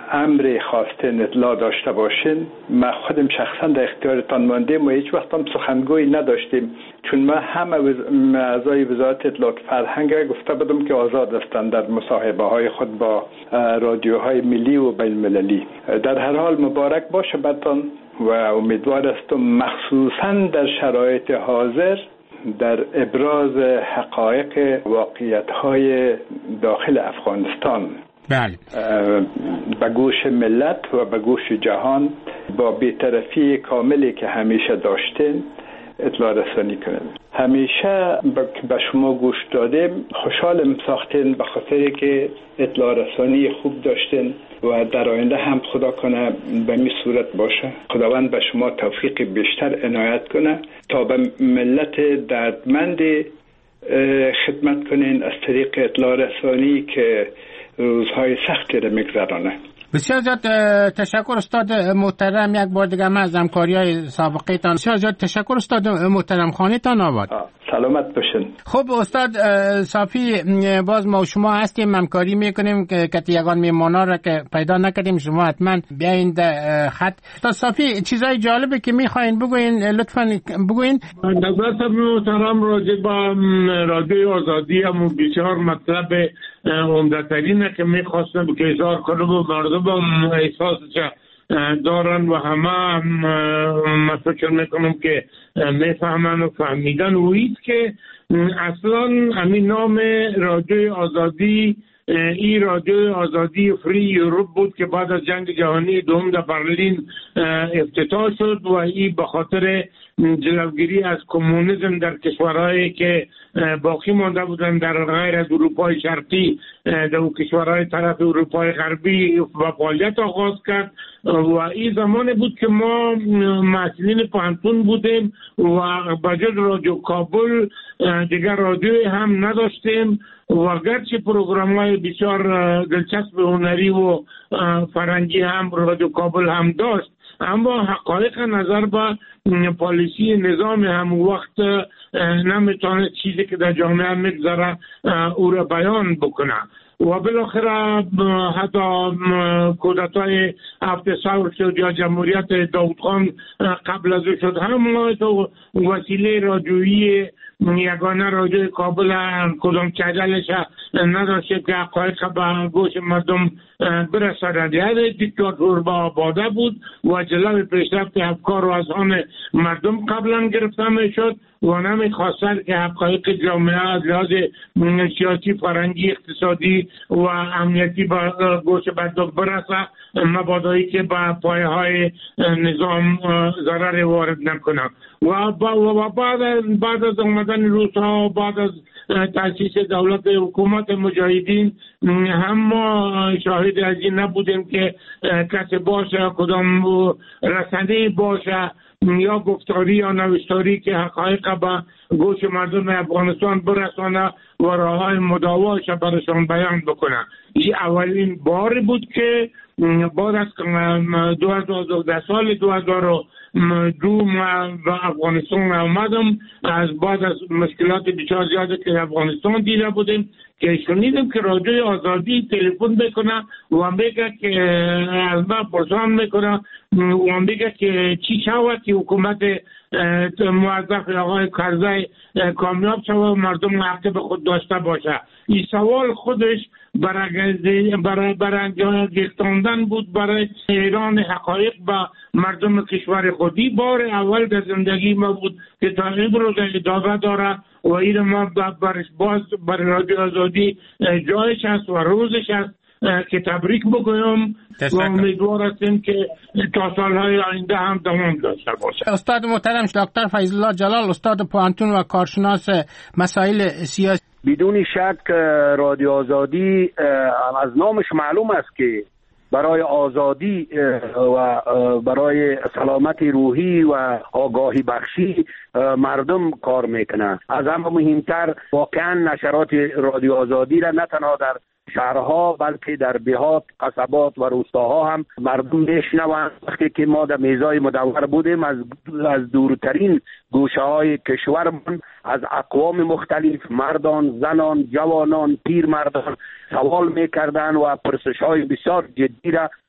امری خواستین اطلاع داشته باشین، ما خودم شخصا در اختیارتان ماندیم و هیچ وقت هم سخنگویی نداشتیم، چون ما همه اعضای وزارت اطلاعات فرهنگ گفته بودم که آزاد هستند در مصاحبه های خود با رادیوهای ملی و بین المللی. در هر حال مبارک باشه برتان و امیدوار هستم مخصوصا در شرایط حاضر در ابراز حقایق واقعیت‌های داخل افغانستان به گوش ملت و به گوش جهان با بی‌طرفی کاملی که همیشه داشتین اطلاع رسانی کنید. همیشه به شما گوش دادیم، خوشحالم ساختین به خاطر که اطلاع رسانی خوب داشتین و در آینده هم خدا کنه به می صورت باشه. خداوند به شما توفیق بیشتر عنایت کنه تا به ملت دردمند خدمت کنین از طریق اطلاع رسانی که روزهای سختی را میگذرانه. بسیار زیاد تشکر استاد محترم، یک بار دیگه از همکاری‌های سابقه تان بسیار زیاد تشکر استاد محترم، خانه‌تان آباد. سلامت باشین. خب استاد صافی، باز ما و شما هستیم، همکاری میکنیم که یگان میمونا را که پیدا نکردیم شما حتما بیاین خط. استاد صافی، چیزای جالبی که میخواین بگوین لطفاً بگوین. حضرت محترم راجع با رادیو آزادی هم بسیار مطلب عمده‌ترینه که میخواستم که اظهار کنم و مردم احساسش دارن و همه من فکر میکنم که میفهمن و فهمیدن و ایست که اصلا همین نام رادیو آزادی این رادیو آزادی فری یوروپ بود که بعد از جنگ جهانی دوم در برلین افتتاح شد و این به خاطر جلوگیری از کمونیسم در کشورهایی که باقی مانده بودن در غیر از اروپای شرقی در کشورهای طرف اروپای غربی و فعالیت آغاز کرد و این زمان بود که ما مسئولین پانتون بودیم و بجز رادیو کابل دیگر رادیوی هم نداشتیم و گرچه پروگرام های بسیار دلچسب هنری و فرنگی هم رادیو کابل هم داشت، اما حقایق نظر به پالیسی نظام هم وقت نمیتونه چیزی که در جامعه میگذره او را بیان بکنه و بالاخره حتی کودتای هفته سور شد یا جمهوریت داود خان قبل از او شد، هم تو وسیله رادیویی یگانه رادیو کابل کدام چگلش نداشته که حقایق به گوش مردم برساند. یعنی دیکتاتور با آباده بود و جلوی پیشرفت افکار و از آن مردم قبلا گرفته میشد و نمیخواستند که حقایق جامعه از لحاظ سیاسی، فرهنگی، اقتصادی و امنیتی به گوش مردم برسه، مبادایی که به پایه های نظام ضرر وارد نکنه. و بعد از آمدن روس‌ها، بعد از تأسیس دولت حکومت مجاهدین هم ما شاهد از این نبودیم که کسی باشه، کدام رسانه‌ای باشه یا گفتاری یا نوشتاری که حقایق به گوش مردم افغانستان برسانه و راه‌های مداواش برشان بیان بکنه. این اولین باری بود که بعد از سال 2002 و افغانستان آمدم، از بعد از مشکلات بسیار زیاده که افغانستان دیده بودیم که شنیدم که رادیو آزادی تلفن بکنه و میگه که از من پرسان میکنه و میگه که چی شود که حکومت موظف آقای کرزی کامیاب شود و مردم حق به خود داشته باشه. این سوال خودش برای گفتاندن بود برای ایران حقایق با مردم کشور خودی. بار اول در زندگی ما بود که تا امروز ادامه داره و این ما باز برای رادیو آزادی جایش هست و روزش هست که تبریک بگویم و امیدوار هستیم که تا سالهای آینده هم دوام داشته باشه. استاد محترم دکتر فیض الله جلال، استاد پوهنتون و کارشناس مسائل سیاسی. بدون شک رادیو آزادی از نامش معلوم است که برای آزادی و برای سلامت روحی و آگاهی بخشی مردم کار میکنه. از همه مهمتر واقعا نشرات رادیو آزادی را نه تنها در شهرها بلکه در دیهات، قصبات و روستاها هم مردم میشنوند. وقتی که ما در میزای مدور بودیم از دورترین گوشه های کشورمان از اقوام مختلف، مردان، زنان، جوانان، پیرمردان سوال میکردن و پرسش های بسیار جدی را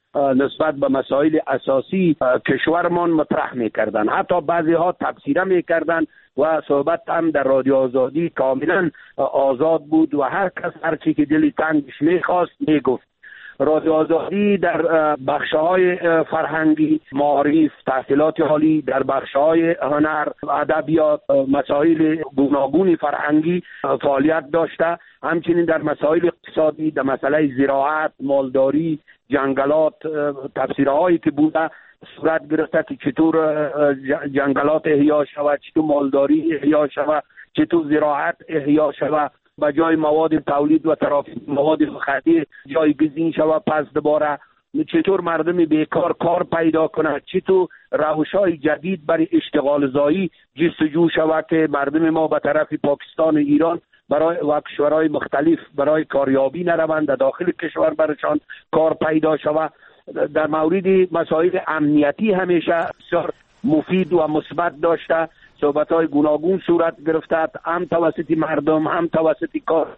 نسبت به مسائل اساسی کشورمان مطرح میکردن. حتی بعضی ها تبصره میکردن و صحبت هم در رادیو آزادی کاملا آزاد بود و هر کس هر چی که دلی تنگش میخواست میگفت. رادیو آزادی در بخش‌های فرهنگی، معارف، تحصیلات عالی، در بخش‌های هنر، ادبیات، مسائل گوناگون فرهنگی فعالیت داشته. همچنین در مسائل اقتصادی، در مسئله زراعت، مالداری، جنگلات، تفسیرهایی که بوده صورت گرفته که چطور جنگلات احیا شود، چطور مالداری احیا شود، چطور زراعت احیا شود، با جای مواد تولید و ترافیک مواد خطی جایگزین شود، پس دوباره چطور مردم بیکار کار پیدا کنه، چطور روش‌های جدید برای اشتغال زایی جستجو شود که مردم ما به طرف پاکستان و ایران برای و کشورهای مختلف برای کاریابی نروند، در داخل کشور برایشان کار پیدا شود. در مورد مسائل امنیتی همیشه بسیار مفید و مثبت داشته. صحبت‌های گوناگون صورت گرفته، هم توسط مردم هم توسط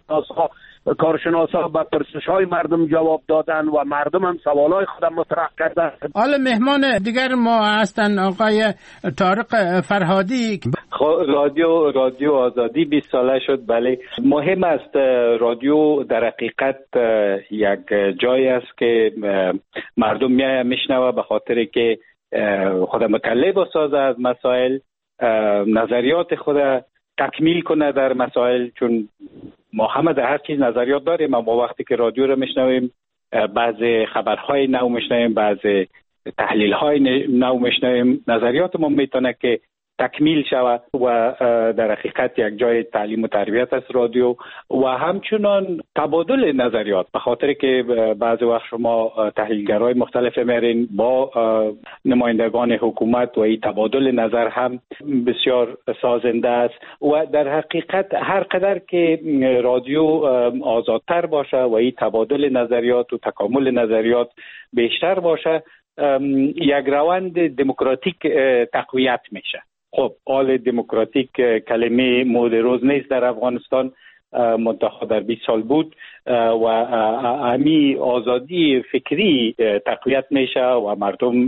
کارشناسا به پرسش‌های مردم جواب دادن و مردم هم سوالای خودم مطرح کردن. حالا مهمان دیگر ما هستن آقای طارق فرهادی. رادیو آزادی 20 ساله شد. بله، مهم است. رادیو در حقیقت یک جای است که مردم میشنوه به خاطر که خود مطلع بسازه از مسائل، نظریات خود تکمیل کنه در مسائل، چون ما همه در هر چیز نظریات داریم. ما وقتی که رادیو رو میشنویم بعض خبرهای نو میشنویم، بعض تحلیل‌های نو میشنویم، نظریات ما میتونه که تکمیل شود و در حقیقت یک جای تعلیم و تربیت است رادیو و همچنان تبادل نظریات، به خاطر که بعضی وقت شما تحلیلگرای مختلف میرین با نمایندگان حکومت و این تبادل نظر هم بسیار سازنده است و در حقیقت هر قدر که رادیو آزادتر باشه و این تبادل نظریات و تکامل نظریات بیشتر باشه، یک روند دموکراتیک تقویت میشه. خب حال دموکراتیک کلمه مورد روز نیست در افغانستان، منتها در 20 سال بود و امی آزادی فکری تقویت میشه و مردم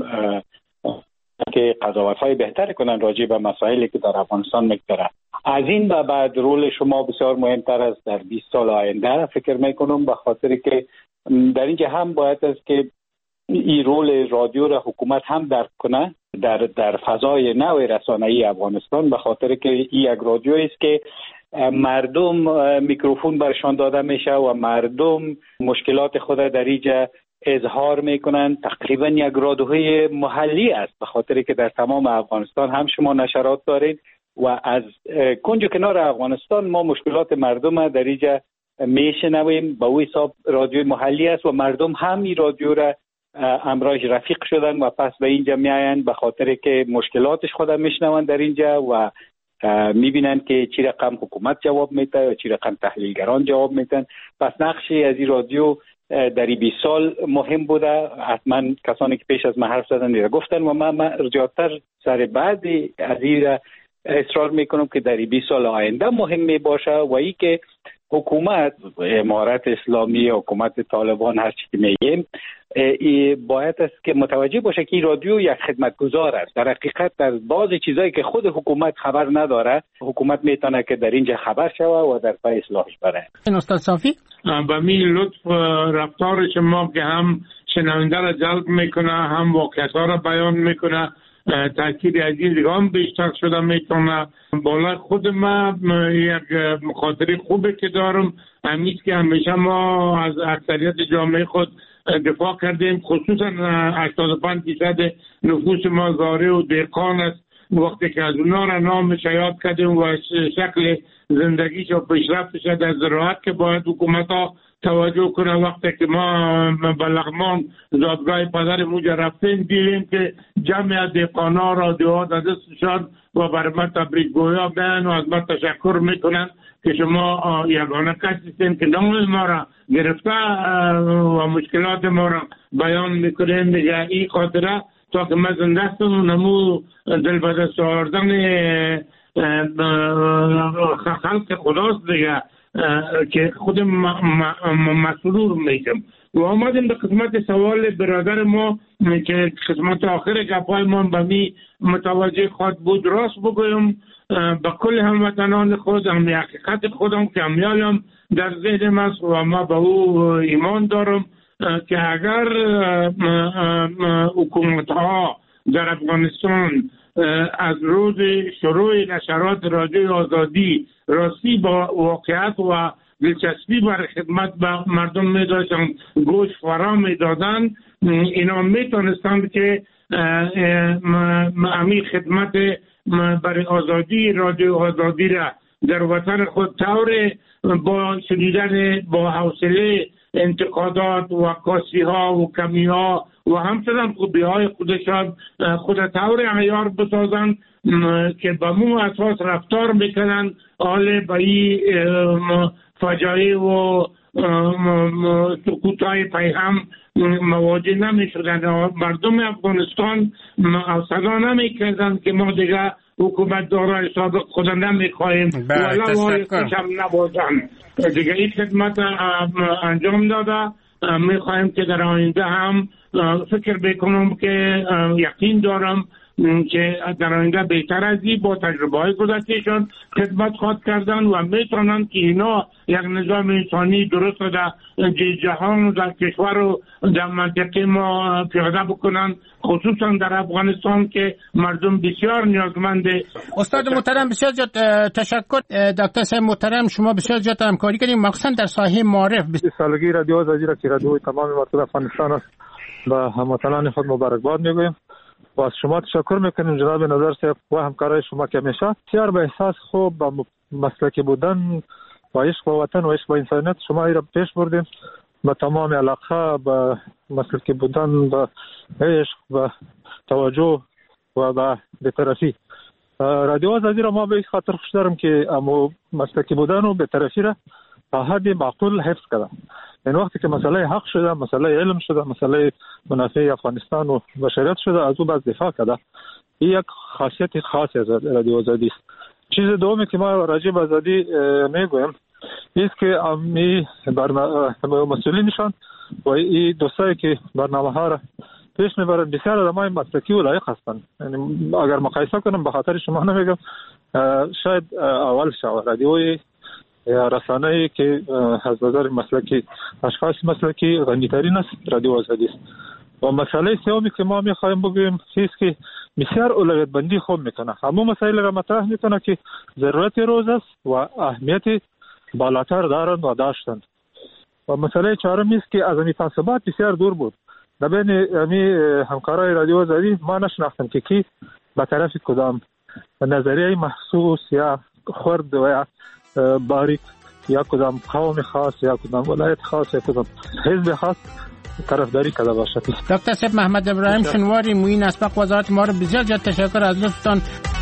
که قضاوت‌های بهتر کنن راجع به مسائلی که در افغانستان میگذره. از این به بعد رول شما بسیار مهمتر است در 20 سال آینده فکر میکنم، به خاطر که در اینجا هم باید است که این رول رادیو را حکومت هم درک کنه در فضای نو رسانه‌ای افغانستان، به خاطر که این یک رادیو است که مردم میکروفون برشان داده میشه و مردم مشکلات خود در اینجا اظهار میکنن. تقریبا یک رادیوی محلی است، به خاطر که در تمام افغانستان هم شما نشرات دارید و از کنج و کنار افغانستان ما مشکلات مردم در اینجا میشنویم. به اون حساب رادیو محلی است و مردم هم این رادیو را امراج رفیق شدن و پس به اینجا میاین به خاطر که مشکلاتش خودم میشنون در اینجا و میبینن که چی رقم حکومت جواب میده و چی رقم تحلیلگران جواب میدن. پس نقشی از این رادیو در 20 سال مهم بوده. حتما کسانی که پیش از من حرف زدن دیگه گفتن و من زیادتر سر بعضی از این اصرار میکنم که در 20 سال آینده مهم می باشه و ای که حکومت امارت اسلامی، حکومت طالبان، هر چی که میگیم، باید است که متوجه باشه که این رادیو یک خدمتگزار است. در حقیقت در بعضی چیزایی که خود حکومت خبر نداره، حکومت میتونه که در اینجا خبر شوه و در پای اصلاحش بره. استاد صافی، با می لطف رفتار شما که هم شنونده را جلب میکنه، هم واقعیت‌ها را بیان میکنه، تاکید از این دیگه هم بیشتر شده میتونه. بالا خود من یک مخاطره خوبه که دارم، همیست که همیشه ما از اکثریت جامعه خود دفاع کردیم، خصوصا 85% نفوس ما زاره و دهقان است. وقتی که از اونا را نامش یاد کردیم و شکل زندگیش و پیشرفتش در زراعت که باید حکومت ها توجه کنه. وقتی که ما به لغمان زادگاه پدر موجه رفتیم دیدیم که جمع دهقانا رادیوها در دستشان و بر من تبریک گویا بین و از من تشکر میکنن که شما یگانه کسی هستین که نام ما را گرفته و مشکلات ما را بیان میکنین. دیگه این خاطره تا که من زنده هستم نمو دل به دست آوردن خلق خداست دیگه که خود مسرور میشم. و آمدیم به قسمت سوال برادر ما که قسمت آخر گپای ما به می متوجه خود بود. راست بگویم به کل هموطنان خود هم حقیقت خودم که همیالم در ذهنم است و ما به او ایمان دارم که اگر حکومت ها در افغانستان از روز شروع نشرات رادیو آزادی راستی با واقعیت و دلچسپی برای خدمت به مردم می داشتن گوش فرا می دادن، اینا می تونستند که امی خدمت برای آزادی رادیو آزادی را در وطن خود طور با شدیدن با حوصله انتقادات و کاسی ها و کمی ها و همچنان خوبی های خودشان خود طور عیار بسازند که به مو اساس رفتار میکنن حال به این فجایع و سقوطهای پیهم مواجه نمی شدن. مردم افغانستان صدا نمی کردن که ما دیگه حکومت دارای سابق خدا نمی خواهیم ولی وای خوشم نبودن دیگه این خدمت انجام داده. می خواهیم که در آینده هم فکر بکنم که یقین دارم که در آینده بهتر از این با تجربه های گذشتهشان خدمت خواهد کردن و میتونن که اینا یک نظام انسانی درست در جهان و در کشور و در منطقه ما پیاده بکنن، خصوصا در افغانستان که مردم بسیار نیازمند. استاد محترم بسیار زیاد تشکر. دکتر صاحب محترم شما بسیار زیاد همکاری کردیم مخصوصا در ساحه معارف. سالگی رادیو آزادی را که رادیوی تمام مردم افغانستان است و هموطنان خود مبارکباد میگویم و از شما تشکر میکنیم جناب نظر صاحب و همکارای شما که همیشه بسیار به احساس خوب با مسلکی بودن و عشق به وطن و عشق به انسانیت شما را پیش بردیم با تمام علاقه به مسلکی بودن به عشق و توجه و به بی‌طرفی. رادیو آزادی را ما به این خاطر خوش دارم که مسلکی بودن و بی‌طرفی را تا حد معقول حفظ کرده. این وقتی که مسئله حق شده، مسئله علم شده، مسئله منافع افغانستان و بشریت شده، از او باز دفاع کرده. این یک خاصیت خاصی از رادیو آزادی است. چیز دومی که ما راجع به آزادی میگویم است که امی مسئولینشان و این دوستایی که برنامه ها را پیش میبرند بسیار آدمای مسلکی و لایق هستند. یعنی اگر مقایسه کنم به خاطر شما نمیگم، شاید اول شود رادیوی یا رسانه‌ای که از نظر مسلکی اشخاص مسلکی غنی‌ترین است رادیو آزادی است. و مسئله سومی که ما می‌خوایم بگوییم است که بسیار اولویت بندی خوب میکنه، همون مسائل را مطرح میکنه که ضرورت روز است و اهمیت بالاتر دارند و داشتند. و مسئله چهارمی است که از این تعصبات بسیار دور بود. در بین همکارای رادیو آزادی ما نشناختم که کی به طرف کدام نظریه محسوس یا خرد و یا باریک یا کدام قوم خاص یا کدام ولایت خاص یا کدام حزب خاص طرفداری کرده باشد. دکتر صاحب محمد ابراهیم شنواری معین اسبق وزارت ما رو بسیار زیاد تشکر از لطفتان.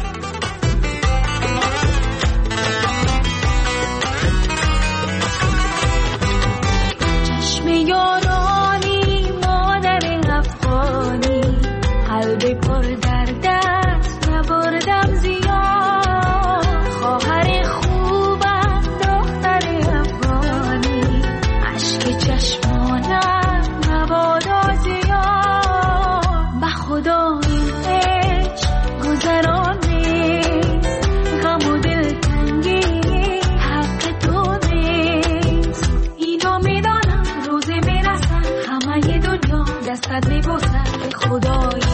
چشم یارانی مادر افغانی قلب پر در دست نبردم زیاد خواهر خوبم دختر افغانی عشق چشمانم مبادا زیاد به خدا این عشق گذران نیست غم و دلتنگی حق تو نیست اینو میدانم روزی میرسن همه دنیا دستت میبوسن به خدای